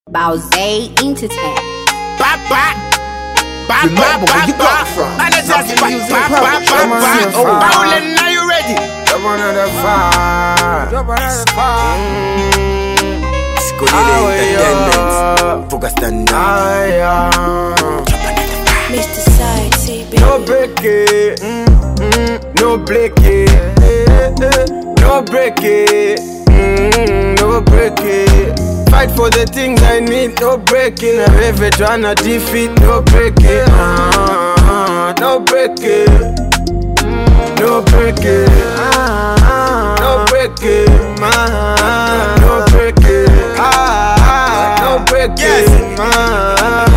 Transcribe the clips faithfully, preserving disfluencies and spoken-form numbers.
Bowsay Entertainment. Ba ba ba Remember ba where you ba got from. And it's just ba Music ba ba Promise. ba Come on, ba. Symphony. Bowling, are you ready? Drop another fire. Drop another fire. Skolile Entertainment. Focus stand up. Mister Side, C B. No break it. Mm, mm, no break it. No break it. Mm, no break it. Fight for the things I need. No breaking. I'm ever tryna defeat. No break it. Uh, no break it. No break it. No break it. Man. No break it. Ah, no break it. Man.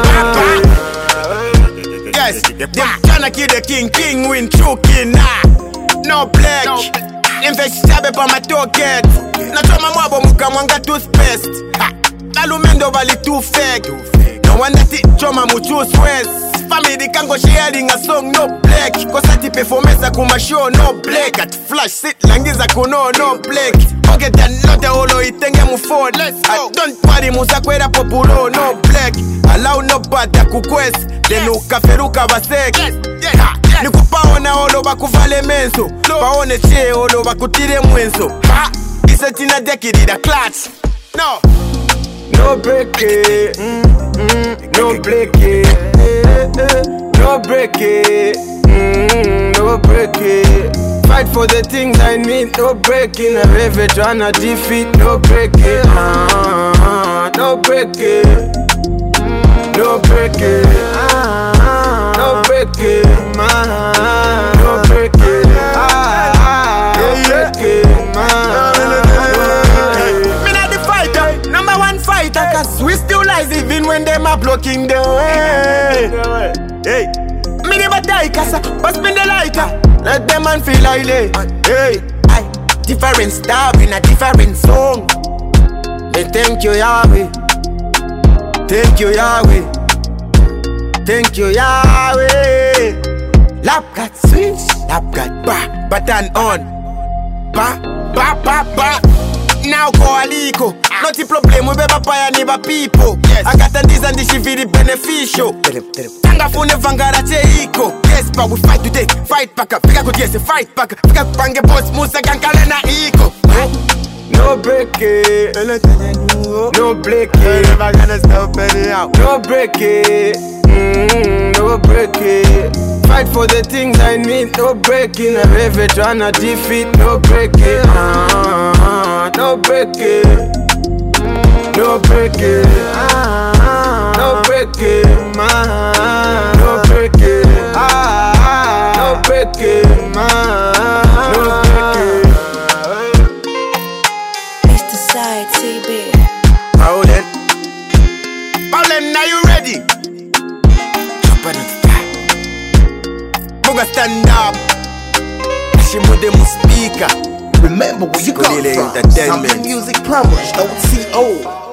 Yes, them tryna kill the king, king win, choking, nah. No black, investigate pa my toket. Na choma mwabo muka mwanga toothpaste. Ha, alumendo bali too fake. No one that it choma mu choose west. Family can go sharing a song, no black. Kosa ti performance kuma show, no black. At flash sit langiza kuno, no black. Okay, then not the holo itenge mu phone. Let's go. I don't worry musa kwera populo, no black. Allow no bad ya kuquest. Then ukaferuka basek. Nikupaona holo bakuvale menso. Paone che holo bakutire mwenso. Ha, isa tina deki dida clutch. No. No break it, mm, mm, no break it, no break it, mm, no break it. Fight for the things I need, no breaking. I'm ever tryna defeat, no break it, uh, no break it, no break it, no break it, man, no break it, ah, no break it, man. Cause we still rise even when them are blocking the way. Hey, me never die cause I spin the lighter. Let them man feel like they. Hey, I different style in a different song. Hey, thank you Yahweh. Thank you Yahweh. Thank you Yahweh. Lap got switch, lap got ba, button on. Ba, ba, ba, ba. Now go aliko. Not the problem, we beba paya neighbor people. Yes. I got this and this very beneficial. Tanga fune vangara cheiko. Yes, but we fight today. Fight back up. Fika good yes, fight back up. Fika pange boss musa gankale na iko. No break it. No break it. Never gonna stop anyhow. No break it. Mm, no break it. Fight for the things I need. No breaking. I'm ever tryna defeat. No break it. Uh, no break it. No break it, ah, no break it, man. No break it, ah, no break it, man. No break it. Mister Side, C B. Paulin, Paulin, are you ready? Jump on the fire. Buga stand up. Shimude mu speaker. Remember where you got Skolile from. Entertainment. Something Music Promise. O C O.